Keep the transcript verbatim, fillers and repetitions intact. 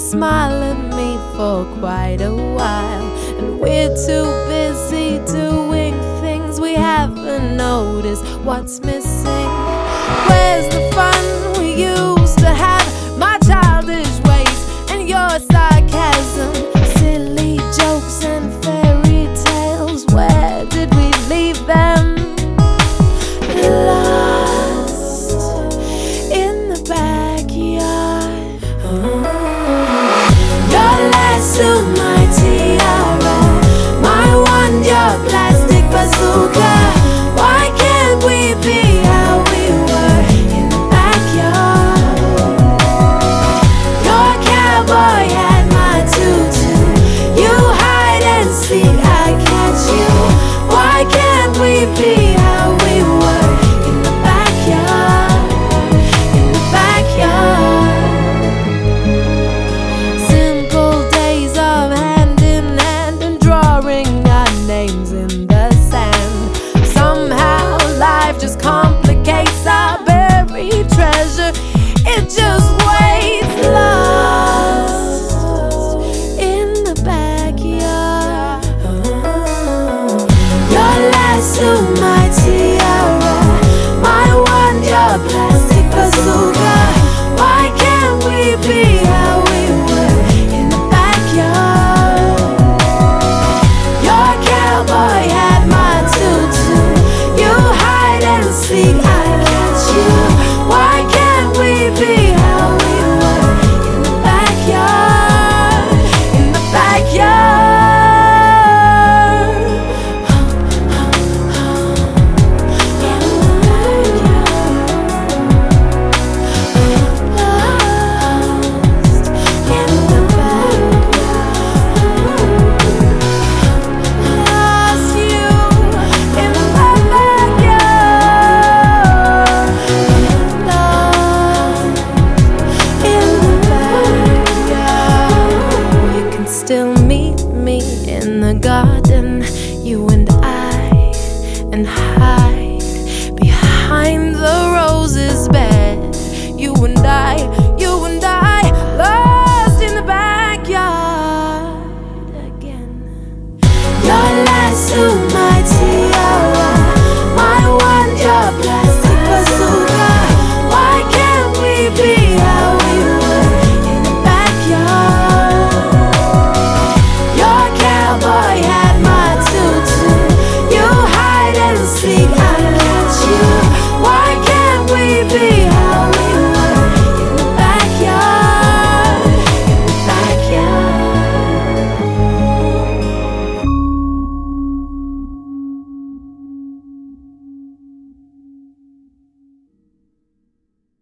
smile at me for quite a while, and we're too busy doing things we haven't noticed what's missing. Where's the fun we used to have? My childish ways and your sarcasm, silly jokes and fairy tales, where did we leave them? Lost in the backyard. Your lies to my